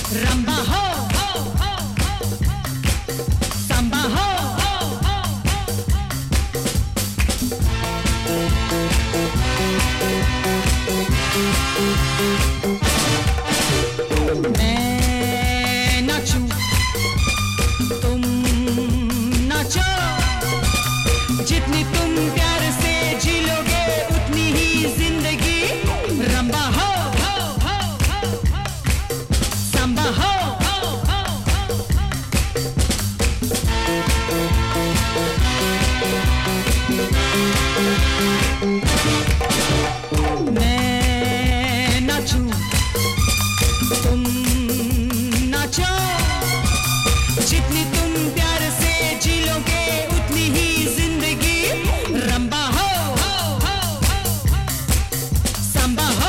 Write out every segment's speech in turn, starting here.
रंबा हो, सांबा हो, मैं नाचूं तुम नाचो, जितनी तुम प्यार से जी लोगे उतनी ही जिंदगी। रंबा हो, सांबा हो, मैं नाचूं तुम नाचो, जितनी तुम प्यार से जी लोगे उतनी ही जिंदगी। रंबा हो, सांबा हो,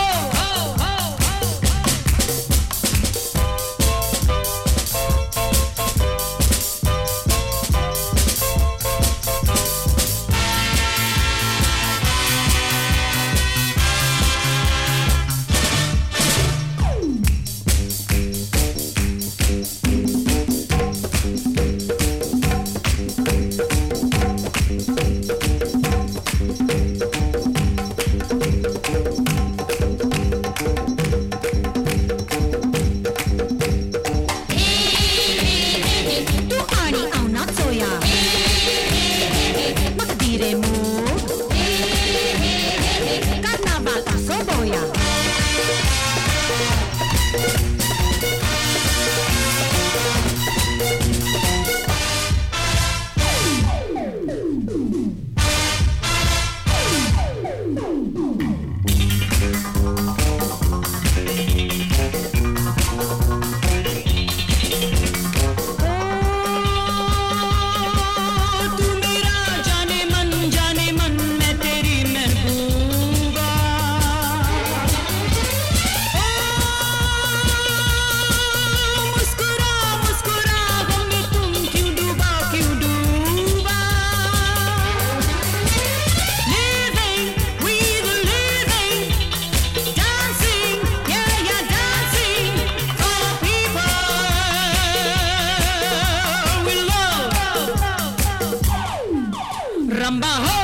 रंबा हो,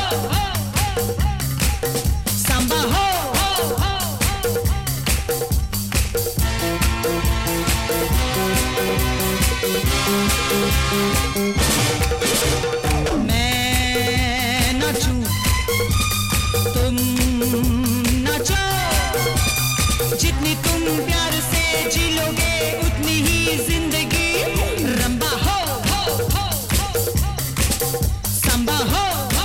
सांबा हो, मैं नाचूं तुम नाचो, जितनी तुम प्यार से जी लोगे उतनी ही जिंदगी। रंबा हो, सांबा हो,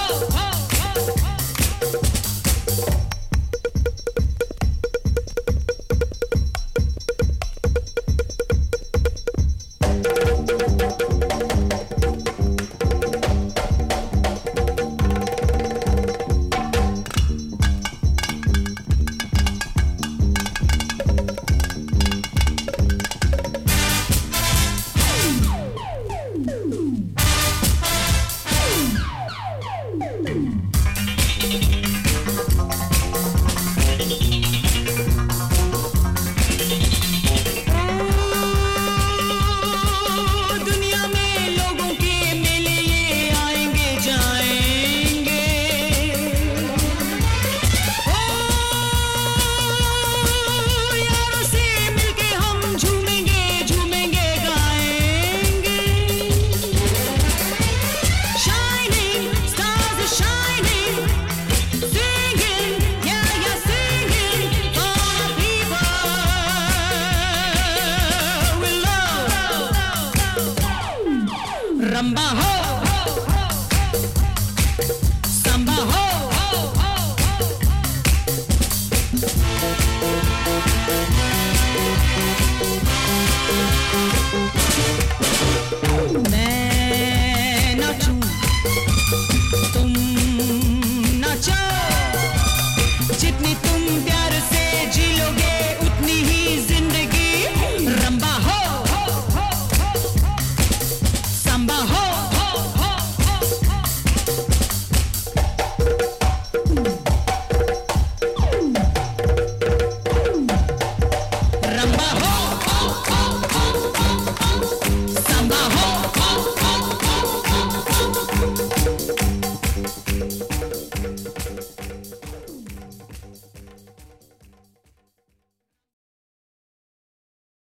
रंबा हो, सांबा हो, मैं नाचूं तुम नाचो, जितनी तुम प्यार से जी लोगे उतनी ही जिंदगी। रंबा हो, सांबा हो, रंबा हो।